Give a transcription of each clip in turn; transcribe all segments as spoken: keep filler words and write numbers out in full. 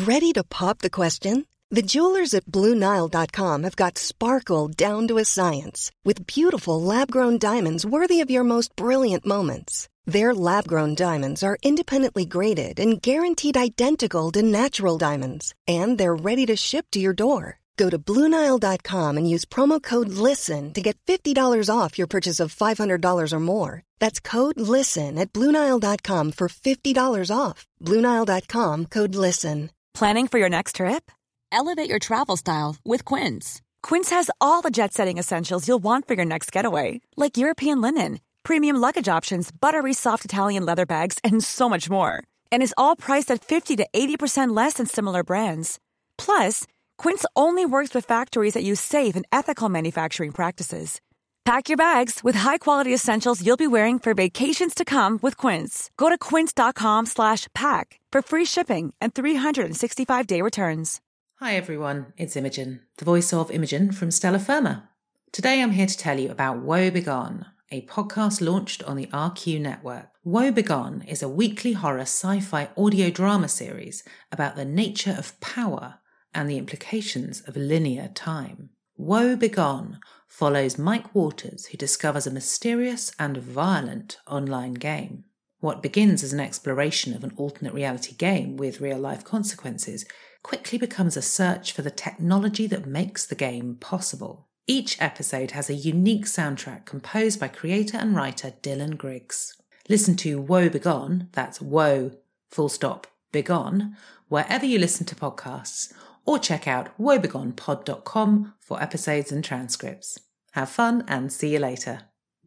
Ready to pop the question? The jewelers at Blue Nile dot com have got sparkle down to a science with beautiful lab-grown diamonds worthy of your most brilliant moments. Their lab-grown diamonds are independently graded and guaranteed identical to natural diamonds, and they're ready to ship to your door. Go to Blue Nile dot com and use promo code LISTEN to get fifty dollars off your purchase of five hundred dollars or more. That's code LISTEN at Blue Nile dot com for fifty dollars off. Blue Nile dot com, code LISTEN. Planning for your next trip? Elevate your travel style with Quince. Quince has all the jet-setting essentials you'll want for your next getaway, like European linen, premium luggage options, buttery soft Italian leather bags, and so much more. And is all priced at fifty to eighty percent less than similar brands. Plus, Quince only works with factories that use safe and ethical manufacturing practices. Pack your bags with high-quality essentials you'll be wearing for vacations to come with Quince. Go to quince.com slash pack for free shipping and three sixty-five day returns. Hi everyone, it's Imogen, the voice of Imogen from Stella Firma. Today I'm here to tell you about Woe Begone, a podcast launched on the R Q network. Woe Begone is a weekly horror sci-fi audio drama series about the nature of power and the implications of linear time. Woe Begone follows Mike Waters, who discovers a mysterious and violent online game. What begins as an exploration of an alternate reality game with real-life consequences quickly becomes a search for the technology that makes the game possible. Each episode has a unique soundtrack composed by creator and writer Dylan Griggs. Listen to Woe Begone, that's Woe, full stop, Begone, wherever you listen to podcasts, or check out woe begone pod dot com for episodes and transcripts. Have fun and see you later.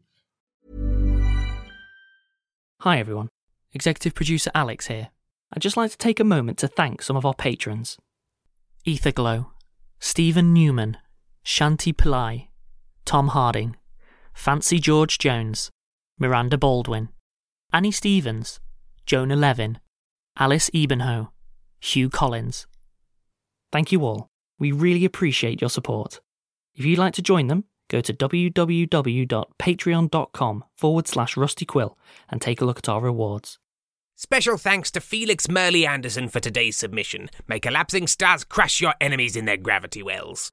Hi everyone, Executive Producer Alex here. I'd just like to take a moment to thank some of our patrons. Etherglow, Stephen Newman, Shanti Pillai, Tom Harding, Fancy George Jones, Miranda Baldwin, Annie Stevens, Jonah Levin, Alice Ebenho, Hugh Collins. Thank you all. We really appreciate your support. If you'd like to join them, go to www.patreon.com forward slash rustyquill and take a look at our rewards. Special thanks to Felix Merley Anderson for today's submission. May collapsing stars crush your enemies in their gravity wells.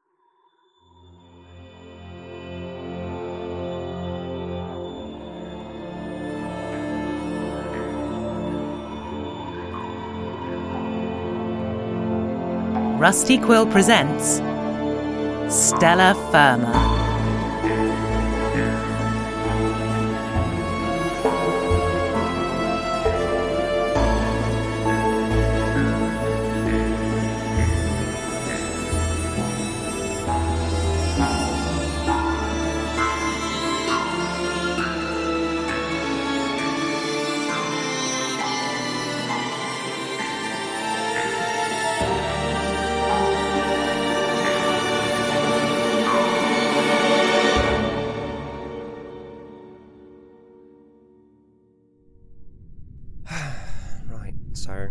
Rusty Quill presents Stella Firma. So,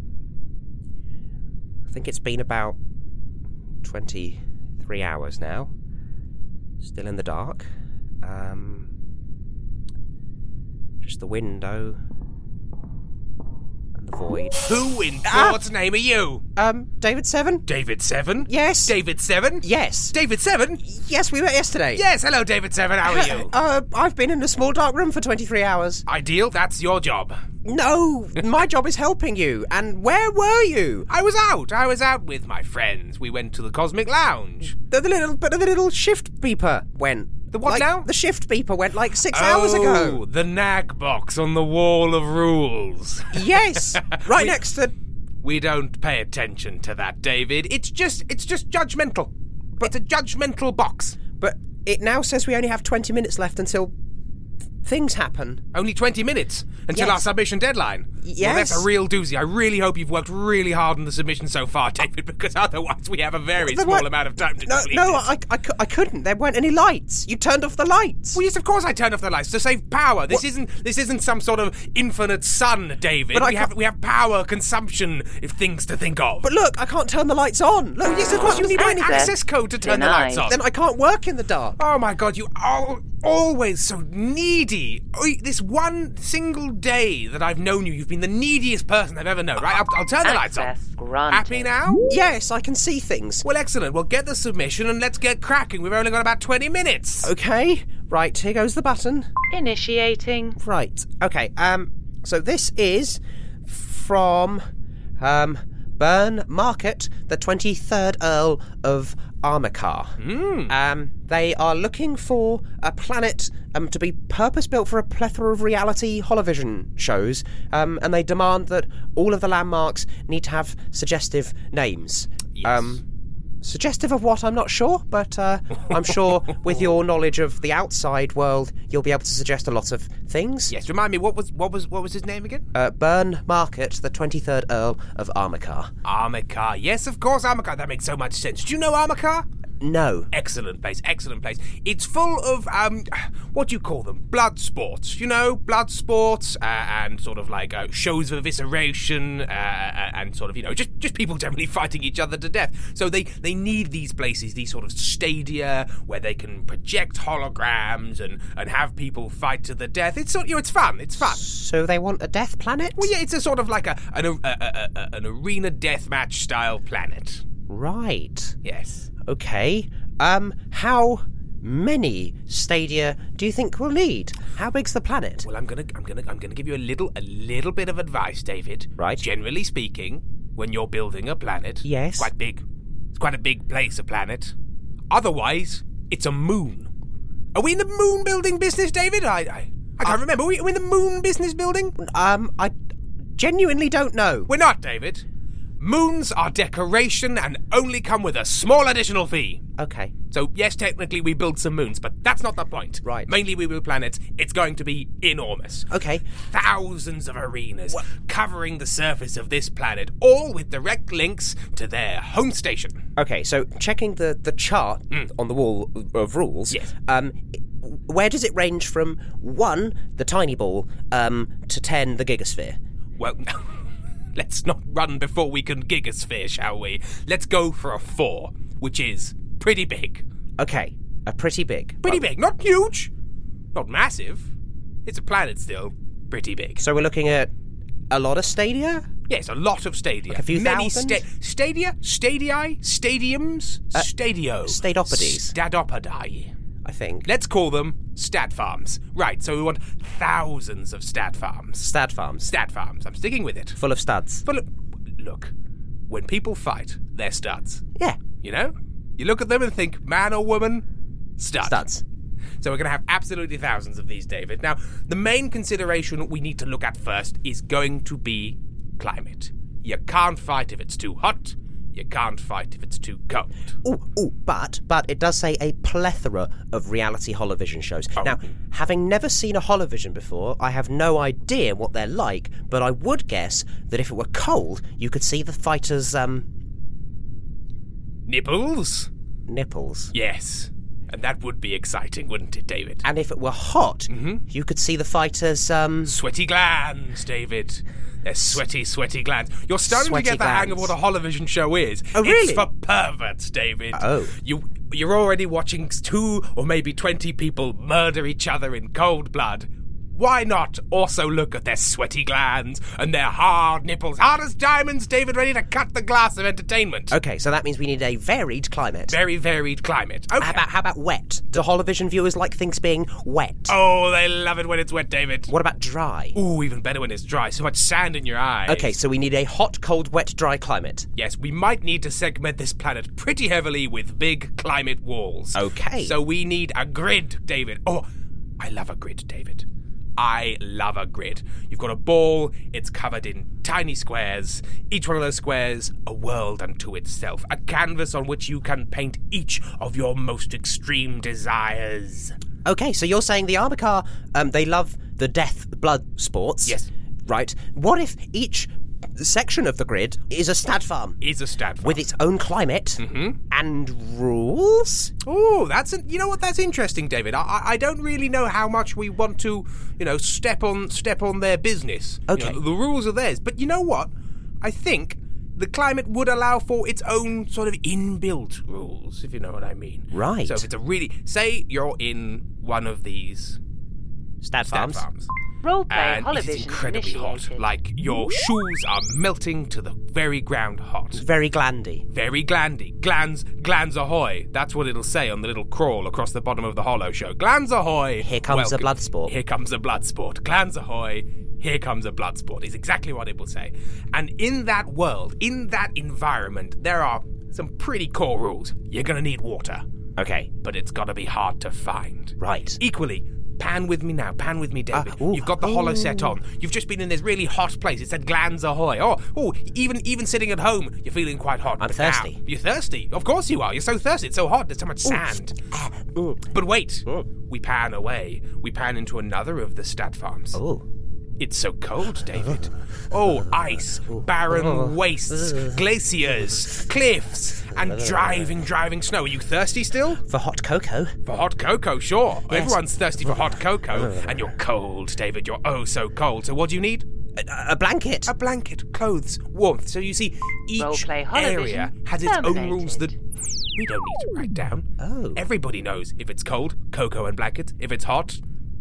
I think it's been about twenty-three hours now. Still in the dark. Um, just the window and the void. Who in God's ah! name are you? Um, David Seven? David Seven? Yes. David Seven? Yes. David Seven? Yes, we met yesterday. Yes, hello David Seven, how are you? Uh, I've been in a small dark room for twenty-three hours. Ideal, that's your job. No, my job is helping you. And where were you? I was out. I was out with my friends. We went to the Cosmic Lounge. The, the little, but the little shift beeper went. The what like, now? The shift beeper went like six oh, hours ago. The nag box on the wall of rules. Yes, right we, next to. We don't pay attention to that, David. It's just, it's just judgmental. But it's a judgmental box. But it now says we only have twenty minutes left until things happen. Only twenty minutes until yes. our submission deadline. Yes. Well, that's a real doozy. I really hope you've worked really hard on the submission so far, David, because otherwise we have a very there small were, amount of time to no, complete No, this. I, I, I couldn't. There weren't any lights. You turned off the lights. Well, yes, of course I turned off the lights to save power. This what? isn't this isn't some sort of infinite sun, David. But we have we have power consumption if things to think of. But look, I can't turn the lights on. Look, yes, of course you need an access code to turn the lights on. Then I can't work in the dark. Oh my God, you all always so needy. Oi, This one single day that I've known you, you've been the neediest person I've ever known, right? I'll, I'll turn the lights on. Access granted. Happy now? Yes, I can see things. Well, excellent. Well, get the submission and let's get cracking. We've only got about twenty minutes. Okay, right, here goes the button. Initiating. Right, okay, um, so this is from, um, Burn Market, the twenty-third Earl of Armicar. Mm. Um, they are looking for a planet um, to be purpose-built for a plethora of reality holovision shows, um, and they demand that all of the landmarks need to have suggestive names. Yes. Um, suggestive of what, I'm not sure, but uh, I'm sure with your knowledge of the outside world, you'll be able to suggest a lot of things. Yes, remind me, what was what was what was his name again? Uh, Burn Market, the twenty-third Earl of Armicar. Armicar. Yes, of course, Armicar. That makes so much sense. Do you know Armicar? No. Excellent place, excellent place. It's full of, um, what do you call them? Blood sports, you know? Blood sports, uh, and sort of like uh, shows of evisceration, uh, and sort of, you know, just, just people generally fighting each other to death. So they, they need these places, these sort of stadia where they can project holograms and, and have people fight to the death. It's sort, you know, it's fun, it's fun. So they want a death planet? Well, yeah, it's a sort of like a an, a, a, a, an arena deathmatch style planet. Right. Yes. Okay. Um, how many stadia do you think we'll need? How big's the planet? Well, I'm gonna, I'm gonna, I'm gonna give you a little, a little bit of advice, David. Right. Generally speaking, when you're building a planet, Yes. quite big. It's quite a big place, a planet. Otherwise, it's a moon. Are we in the moon building business, David? I, I, I can't Uh, remember. Are we, are we in the moon business building? Um, I genuinely don't know. We're not, David. Moons are decoration and only come with a small additional fee. Okay. So, yes, technically we build some moons, but that's not the point. Right. Mainly we build planets. It's going to be enormous. Okay. Thousands of arenas covering the surface of this planet, all with direct links to their home station. Okay, so checking the, the chart on the wall of rules, Yes. um, where does it range from one, the tiny ball, um, to ten, the gigasphere? Well, let's not run before we can gigasphere, shall we? Let's go for a four, which is pretty big. Okay, a pretty big. Pretty Well, big. Not huge. Not massive. It's a planet still. Pretty big. So we're looking at a lot of stadia? Yes, a lot of stadia. Like a few Many thousand? sta- stadia, stadii, stadiums, Uh, stadio. stadopodes. Stadopodii. I think. Let's call them stat farms. Right, so we want thousands of stat farms. Stad farms. Stat farms. I'm sticking with it. Full of studs. But look, look, when people fight, they're studs. Yeah. You know? You look at them and think, man or woman, stud. Studs. So we're going to have absolutely thousands of these, David. Now, the main consideration we need to look at first is going to be climate. You can't fight if it's too hot. You can't fight if it's too cold. Oh, oh, but but it does say a plethora of reality holovision shows. Oh. Now, having never seen a holovision before, I have no idea what they're like, but I would guess that if it were cold, you could see the fighters' um Nipples? nipples. Yes. And that would be exciting, wouldn't it, David? And if it were hot, Mm-hmm. you could see the fighters' um Sweaty glands, David. They're sweaty, sweaty glands. You're starting Sweaty to get the hang of glands. what a holovision show is. Oh, really? It's for perverts, David. Oh. You, you're already watching two or maybe twenty people murder each other in cold blood. Why not also look at their sweaty glands and their hard nipples, hard as diamonds, David, ready to cut the glass of entertainment? Okay, so that means we need a varied climate. Very varied climate. Okay. How about how about wet? Do holovision viewers like things being wet? Oh, they love it when it's wet, David. What about dry? Ooh, even better when it's dry. So much sand in your eyes. Okay, so we need a hot, cold, wet, dry climate. Yes, we might need to segment this planet pretty heavily with big climate walls. Okay. So we need a grid, David. Oh, I love a grid, David. I love a grid. You've got a ball, it's covered in tiny squares. Each one of those squares, a world unto itself. A canvas on which you can paint each of your most extreme desires. Okay, so you're saying the Armicar, um, they love the death blood sports. Yes. Right. What if each section of the grid is a stat farm Is a stat farm. with its own climate Mm-hmm. and rules? Oh, that's an, you know what? That's interesting, David. I, I- I don't really know how much we want to, you know, step on step on their business. You Okay. know, the rules are theirs, but you know what? I think the climate would allow for its own sort of inbuilt rules, if you know what I mean. Right. So if it's a really... Say you're in one of these... Stat Stat farms. farms. Roleplay And it's Holovision incredibly hot. initiated. Like, your shoes are melting to the very ground hot. Very glandy. Very glandy. Glands, glands ahoy. That's what it'll say on the little crawl across the bottom of the Hollow Show. Glands ahoy. Here comes a Welcome. blood sport. Here comes a blood sport. Glands ahoy. Here comes a blood sport is exactly what it will say. And in that world, in that environment, there are some pretty core rules. You're going to need water. Okay. But it's got to be hard to find. Right. Equally, pan with me now. Pan with me, David. Uh, ooh, You've got the ooh. hollow set on. You've just been in this really hot place. It said glands ahoy. Oh, oh, even even sitting at home, you're feeling quite hot. I'm But thirsty. now- you're thirsty. Of course you are. You're so thirsty. It's so hot. There's so much sand. Ooh. But wait. Ooh. We pan away. We pan into another of the stat farms. Oh. It's so cold, David. Oh, ice, barren wastes, glaciers, cliffs, and driving, driving snow. Are you thirsty still? For hot cocoa. For hot cocoa, sure. Yes. Everyone's thirsty for hot cocoa. And you're cold, David. You're oh so cold. So what do you need? A, a blanket. A blanket, clothes, warmth. So you see, each Roleplay area Holovision has its own terminated. rules that we don't need to write down. Oh. Everybody knows if it's cold, cocoa and blanket. If it's hot,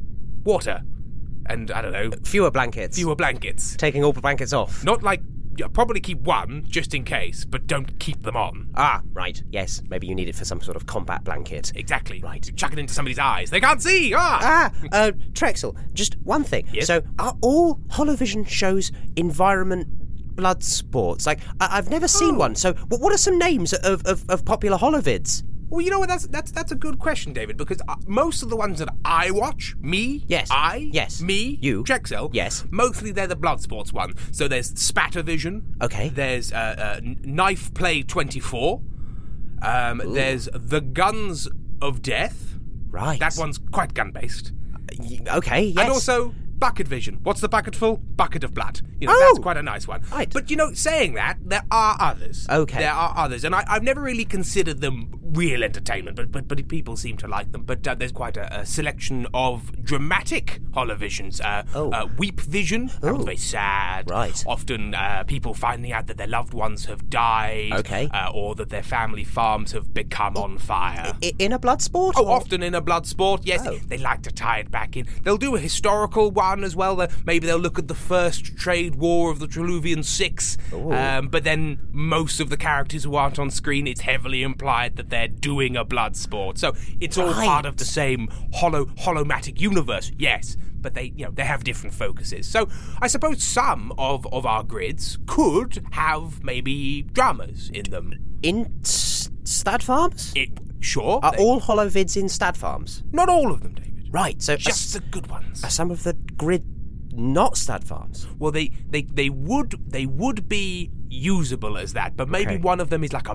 water. And, I don't know, Fewer blankets. fewer blankets. Taking all the blankets off. Not like, yeah, probably keep one just in case, but don't keep them on. Ah, right. Yes. Maybe you need it for some sort of combat blanket. Exactly. Right. Chuck it into somebody's eyes. They can't see. Ah! Ah, uh, Trexel, just one thing. Yes? So, are all Holovision shows environment blood sports? Like, I- I've never seen Oh. one. So, what what are some names of, of, of popular Holovids? Well, you know what? That's that's that's a good question, David. Because uh, most of the ones that I watch, me, Yes. I, Yes. me, You. Drexel, Yes. mostly they're the blood sports one. So there's Spattervision. Okay. There's uh, uh, N- Knife Play twenty-four. Um, there's The Guns of Death. Right. That one's quite gun based. Y- Okay, yes. And also Bucket Vision. What's the bucket full? Bucket of blood. You know, Oh! that's quite a nice one. Right. But, you know, saying that, there are others. Okay. There are others. And I, I've never really considered them real entertainment, but but, but people seem to like them. But uh, there's quite a, a selection of dramatic holovisions. Uh, Oh. uh, Weep Vision. That one's Oh. very sad. Right. Often uh, people finding out that their loved ones have died. Okay. Uh, or that their family farms have become on fire. I- in a blood sport? Oh, or- often in a blood sport, yes. Oh. They like to tie it back in. They'll do a historical one as well. They'll- Maybe they'll look at the first trade war of the Treluvian Six. Um, but then most of the characters who aren't on screen, it's heavily implied that they're doing a blood sport. So it's all Right. part of the same hollow holomatic universe, yes. But they, you know, they have different focuses. So I suppose some of, of our grids could have maybe dramas in them. In s- Stad Farms? It, sure. Are they- all Holovids in Stad Farms? not all of them, David. Right, so Just are, the good ones. are some of the grid not Stad Farms? Well, they, they, they would they would be usable as that, but maybe Okay. one of them is like a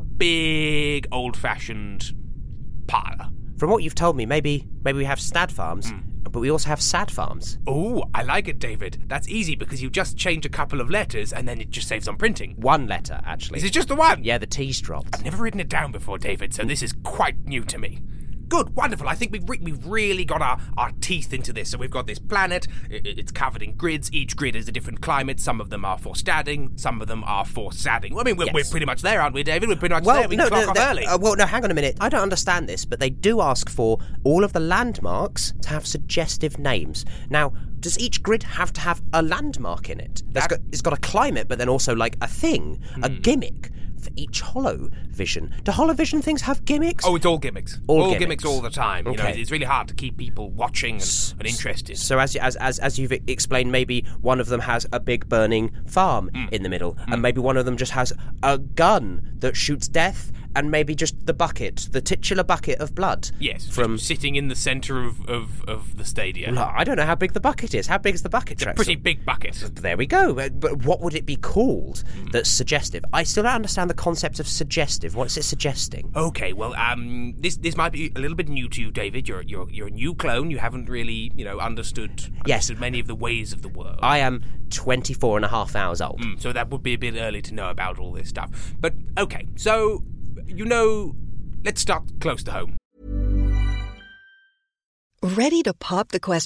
big old-fashioned parlour. From what you've told me, maybe maybe we have Stad Farms, Hmm. but we also have Sad Farms. Oh, I like it, David. That's easy because you just change a couple of letters and then it just saves on printing. One letter, actually. Is it just the one? Yeah, the T's dropped. I've never written it down before, David, so this is quite new to me. Good, wonderful. I think we've, re- we've really got our, our teeth into this. So we've got this planet. I- It's covered in grids. Each grid is a different climate. Some of them are for stadding. Some of them are for sadding. I mean, we're, Yes. we're pretty much there, aren't we, David? We're pretty much Well, there. We no, can clock no, off no, early. uh, well, no, hang on a minute. I don't understand this, but they do ask for all of the landmarks to have suggestive names. Now, does each grid have to have a landmark in it? It's That- got, it's got a climate, but then also like a thing, a Hmm. gimmick for each Holovision. Do Holovision things have gimmicks? Oh, it's all gimmicks. All gimmicks. gimmicks. all the time. You know, Okay. it's really hard to keep people watching and, and interested. So as as as as you've explained, maybe one of them has a big burning farm Hmm. in the middle, and maybe one of them just has a gun that shoots death, and maybe just the bucket, the titular bucket of blood. Yes, From just sitting in the centre of, of, of the stadium. Well, I don't know how big the bucket is. How big is the bucket? Trexel? Pretty big bucket. There we go. But but what would it be called that's suggestive? I still don't understand the concept of suggestive. What's it suggesting? Okay, well, um, this this might be a little bit new to you, David. You're you're you're a new clone. You haven't really, you know, understood, Yes. understood many of the ways of the world. I am twenty-four and a half hours old. Mm, so that would be a bit early to know about all this stuff. But okay, so you know, let's start close to home. Ready to pop the question?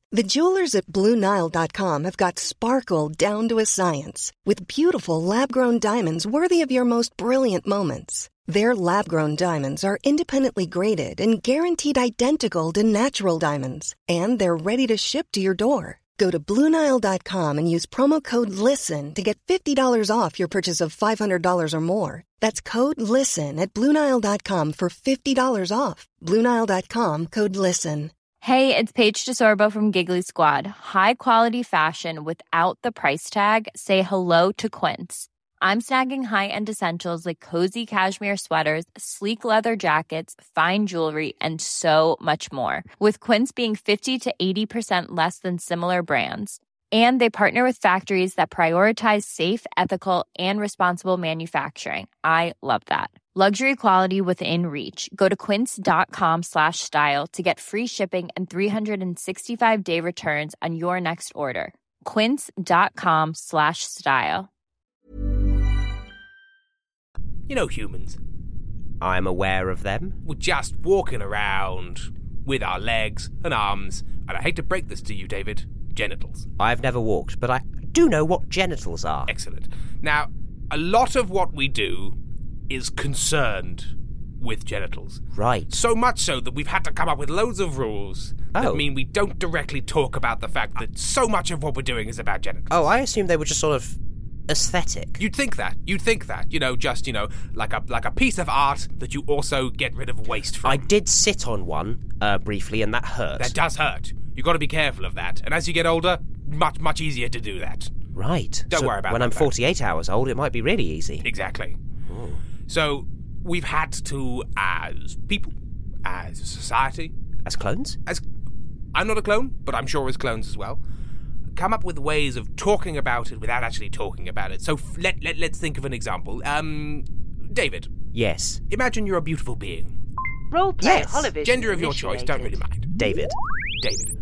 The jewelers at Blue Nile dot com have got sparkle down to a science with beautiful lab-grown diamonds worthy of your most brilliant moments. Their lab-grown diamonds are independently graded and guaranteed identical to natural diamonds, and they're ready to ship to your door. Go to Blue Nile dot com and use promo code LISTEN to get fifty dollars off your purchase of five hundred dollars or more. That's code LISTEN at Blue Nile dot com for fifty dollars off. Blue Nile dot com, code LISTEN. Hey, it's Paige DeSorbo from Giggly Squad. High quality fashion without the price tag. Say hello to Quince. I'm snagging high-end essentials like cozy cashmere sweaters, sleek leather jackets, fine jewelry, and so much more. With Quince being fifty to eighty percent less than similar brands. And they partner with factories that prioritize safe, ethical, and responsible manufacturing. I love that. Luxury quality within reach. Go to quince.com slash style to get free shipping and three sixty-five day returns on your next order. Quince.com slash style. You know humans. I'm aware of them. We're just walking around with our legs and arms, and I hate to break this to you, David, genitals. I've never walked, but I do know what genitals are. Excellent. Now, a lot of what we do is concerned with genitals. Right. So much so that we've had to come up with loads of rules Oh. that mean we don't directly talk about the fact that so much of what we're doing is about genitals. Oh, I assumed they were just sort of aesthetic. You'd think that. You'd think that. You know, just, you know, like a like a piece of art that you also get rid of waste from. I did sit on one uh, briefly, and that hurt. That does hurt. You've got to be careful of that. And as you get older, much, much easier to do that. Right. Don't So worry about when that I'm fact. forty-eight hours old, it might be really easy. Exactly. So we've had to, as people, as a society, As clones? as I'm not a clone, but I'm sure as clones as well, come up with ways of talking about it without actually talking about it. So f- let, let, let's think of an example. Um, David, Yes. imagine you're a beautiful being. Roleplay Yes. Holovision Gender of your choice, don't really initiated. mind. David. David,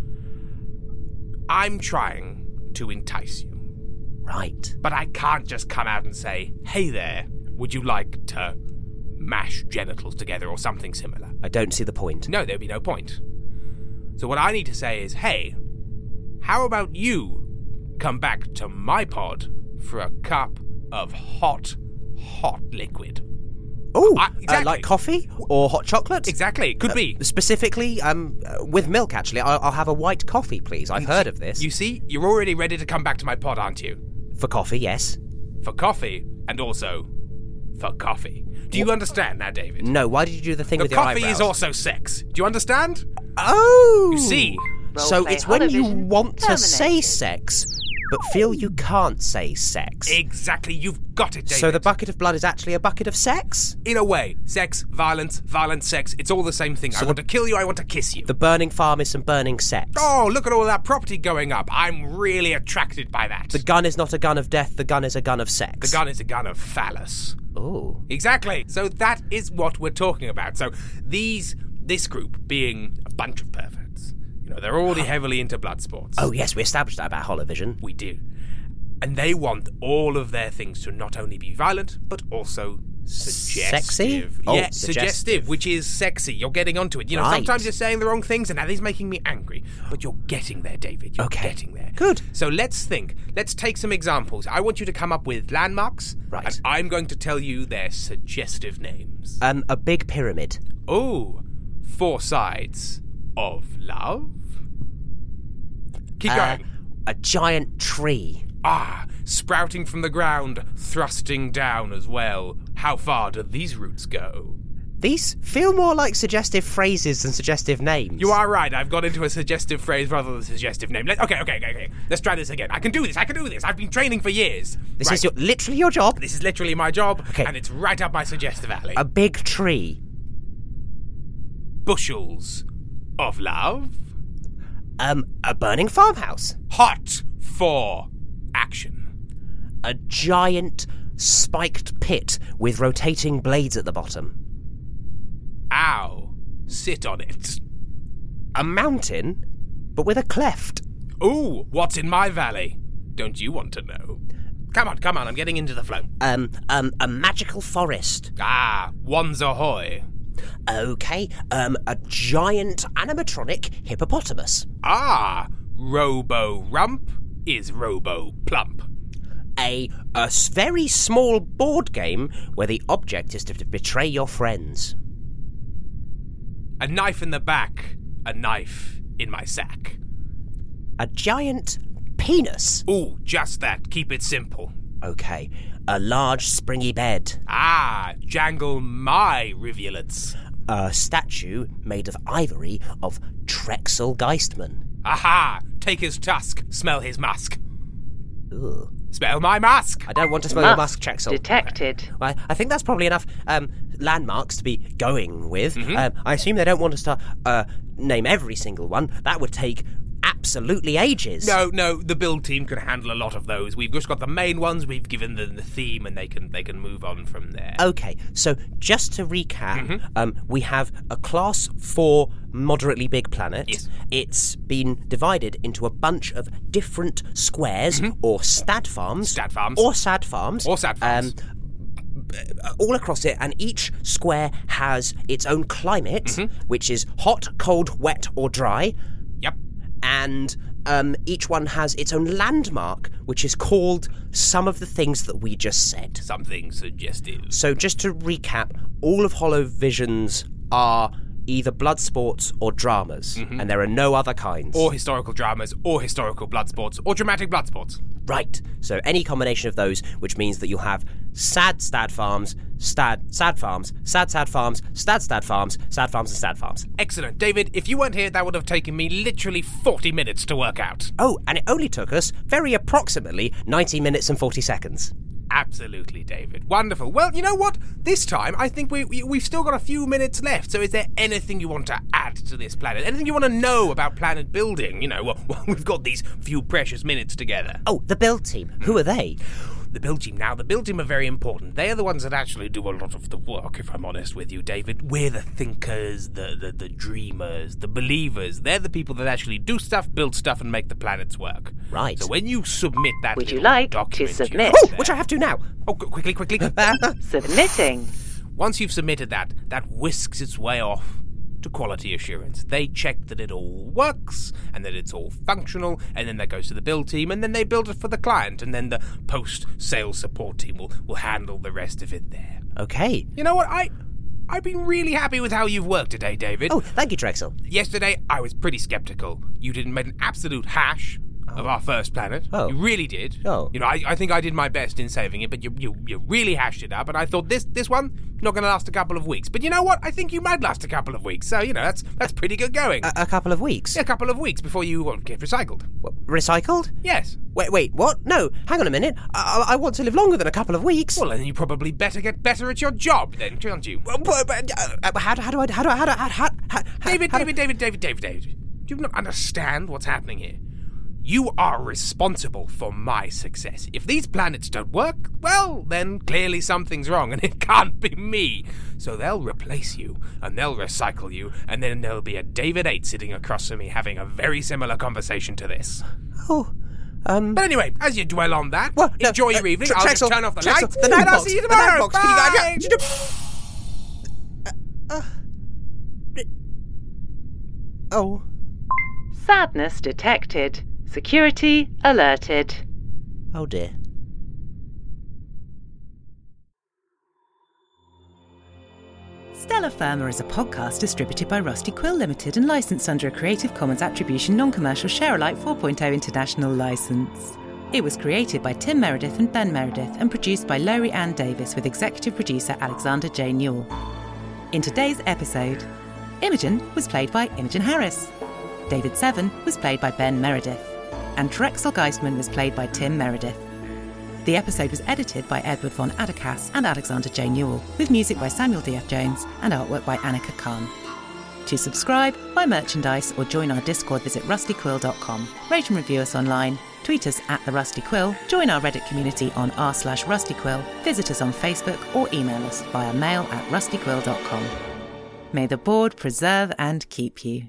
I'm trying to entice you, Right. but I can't just come out and say, hey there, would you like to mash genitals together or something similar? I don't see the point. No, there'd be no point. So what I need to say is, hey, how about you come back to my pod for a cup of hot, hot liquid? Oh, I- exactly. uh, like coffee or hot chocolate? Exactly, could be. Specifically, um, uh, with milk, actually. I'll, I'll have a white coffee, please. I've heard of this. You see, you're already ready to come back to my pod, aren't you? For coffee, yes. For coffee, and also for coffee. Do you understand now, David? No, why did you do the thing The with your coffee eyebrows? is also sex. Do you understand? Oh! You see, So Roleplay it's when you Holovision want to say terminated. sex, but feel you can't say sex. exactly, you've got it, David. So the bucket of blood is actually a bucket of sex? In a way, sex, violence, violent sex, it's all the same thing. I want to kill you, I want to kiss you. The burning farm is some burning sex. Oh, look at all that property going up. I'm really attracted by that. The gun is not a gun of death, the gun is a gun of sex. The gun is a gun of phallus. Ooh. Exactly. So that is what we're talking about. So these, this group being a bunch of perverts, you know, they're already heavily into blood sports. Oh, yes, we established that about Holovision. We do. And they want all of their things to not only be violent, but also suggestive. Sexy? Oh, yeah, suggestive. suggestive, which is sexy. You're getting onto it. You know, Right. sometimes you're saying the wrong things, and that is making me angry. But you're getting there, David. You're Okay. getting there. Good. So let's think. Let's take some examples. I want you to come up with landmarks. Right. And I'm going to tell you their suggestive names. Um, a big pyramid. Oh, four sides of love. Keep Uh, going. a giant tree. Ah, sprouting from the ground, thrusting down as well. How far do these roots go? These feel more like suggestive phrases than suggestive names. You are right. I've got into a suggestive phrase rather than a suggestive name. Let, okay, okay, okay, okay. Let's try this again. I can do this. I can do this. I've been training for years. This Right. is your, literally your job. This is literally my job, Okay. and it's right up my suggestive alley. A big tree. Bushels of love. Um, a burning farmhouse. Hot for action. A giant spiked pit with rotating blades at the bottom. Ow. Sit on it. A mountain, but with a cleft. Ooh, what's in my valley? Don't you want to know? Come on, come on, I'm getting into the flow. Um, um, a magical forest. Ah, one's ahoy. Okay, um, a giant animatronic hippopotamus. Ah, Robo-Rump is Robo-Plump. A, a s- very small board game where the object is to betray your friends. A knife in the back, a knife in my sack. A giant penis. Ooh, just that. Keep it simple. Okay. A large springy bed. Ah, jangle my rivulets. A statue made of ivory of Trexel Geistman. Aha! Take his tusk, smell his musk. Ugh. Smell my musk! I don't want to smell your musk, Trexel. Detected. I, I think that's probably enough um, landmarks to be going with. Mm-hmm. Um, I assume they don't want us to uh, name every single one. That would take absolutely ages. No, no, the build team can handle a lot of those. We've just got the main ones, we've given them the theme, and they can they can move on from there. Okay, so just to recap, Mm-hmm. um, we have a class four moderately big planet. Yes. It's been divided into a bunch of different squares or stad farms. Stad farms. Or sad farms. Or sad farms. Um, all across it, and each square has its own climate, Mm-hmm. which is hot, cold, wet, or dry. Yep. And um, each one has its own landmark, which is called some of the things that we just said. Something suggestive. So just to recap, all of Hollow Visions are either blood sports or dramas, and there are no other kinds. Or historical dramas, or historical blood sports, or dramatic blood sports. Right. So any combination of those, which means that you'll have sad stad farms, stad sad farms, sad sad farms, stad stad farms, sad farms, and stad farms. Excellent. David, if you weren't here, that would have taken me literally forty minutes to work out. Oh, and it only took us very approximately ninety minutes and forty seconds. Absolutely, David. Wonderful. Well, you know what? This time, I think we, we, we've still got a few minutes left, so is there anything you want to add to this planet? Anything you want to know about planet building? You know, well, well, we've got these few precious minutes together. Oh, the build team. Who are they? The build team. Now, the build team are very important. They are the ones that actually do a lot of the work, if I'm honest with you, David. We're the thinkers, the, the, the dreamers, the believers. They're the people that actually do stuff, build stuff, and make the planets work. Right. So when you submit that Would you little like to document, submit? Oh, which I have to now. Oh, qu- quickly, quickly. Submitting. Once you've submitted that, that whisks its way off to quality assurance. They check that it all works and that it's all functional, and then that goes to the build team, and then they build it for the client, and then the post-sales support team will, will handle the rest of it there. Okay. You know what? I, I've been really happy with how you've worked today, David. Oh, thank you, Drexel. Yesterday, I was pretty skeptical. You didn't make an absolute hash of our first planet. Oh. You really did. Oh. You know, I, I think I did my best in saving it, but you, you you really hashed it up, and I thought this this one not going to last a couple of weeks. But you know what? I think you might last a couple of weeks. So, you know, that's that's pretty good going. A, a couple of weeks. Yeah, a couple of weeks before you well, get recycled. What, recycled? Yes. Wait, wait, what? No, hang on a minute. I, I I want to live longer than a couple of weeks. Well, then you probably better get better at your job then, don't you? Well, but, but, uh, how, how do I... How do I... How do I... How, how, how, David, how do- David, David, David, David, David. Do you not understand what's happening here? You are responsible for my success. If these planets don't work, well, then clearly something's wrong, and it can't be me. So they'll replace you, and they'll recycle you, and then there'll be a David eight sitting across from me having a very similar conversation to this. Oh, um... But anyway, as you dwell on that, Well, no, enjoy uh, your evening. Tr- I'll Trexel, just turn off the Trexel, lights, the name and I'll box, see you the name tomorrow. box, can you Bye. go- Uh, uh, oh. Sadness detected. Security alerted. Oh dear. Stella Firma is a podcast distributed by Rusty Quill Limited and licensed under a Creative Commons Attribution Non-Commercial Share-alike four point oh International License. It was created by Tim Meredith and Ben Meredith and produced by Laurie Ann Davis with executive producer Alexander J. Newell. In today's episode, Imogen was played by Imogen Harris, David Seven was played by Ben Meredith, and Trexel Geistman was played by Tim Meredith. The episode was edited by Edward von Aderkas and Alexander J. Newell, with music by Samuel D F Jones and artwork by Annika Khan. To subscribe, buy merchandise, or join our Discord, visit rusty quill dot com. Rate and review us online, tweet us at The Rusty Quill, join our Reddit community on r slash rustyquill, visit us on Facebook, or email us via mail at rusty quill dot com. May the board preserve and keep you.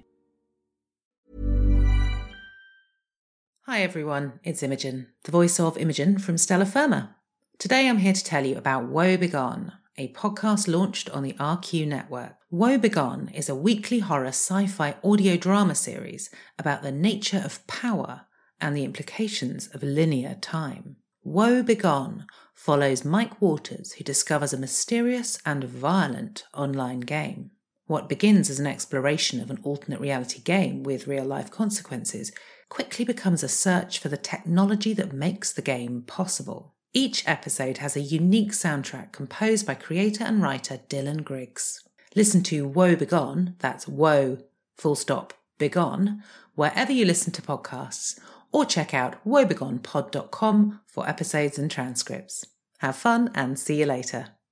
Hi everyone, it's Imogen, the voice of Imogen from Stella Firma. Today I'm here to tell you about Woe Begone, a podcast launched on the R Q network. Woe Begone is a weekly horror sci-fi audio drama series about the nature of power and the implications of linear time. Woe Begone follows Mike Waters, who discovers a mysterious and violent online game. What begins as an exploration of an alternate reality game with real-life consequences quickly becomes a search for the technology that makes the game possible. Each episode has a unique soundtrack composed by creator and writer Dylan Griggs. Listen to Woe Begone, that's Woe, full stop, Begone, wherever you listen to podcasts, or check out woe begone pod dot com for episodes and transcripts. Have fun and see you later.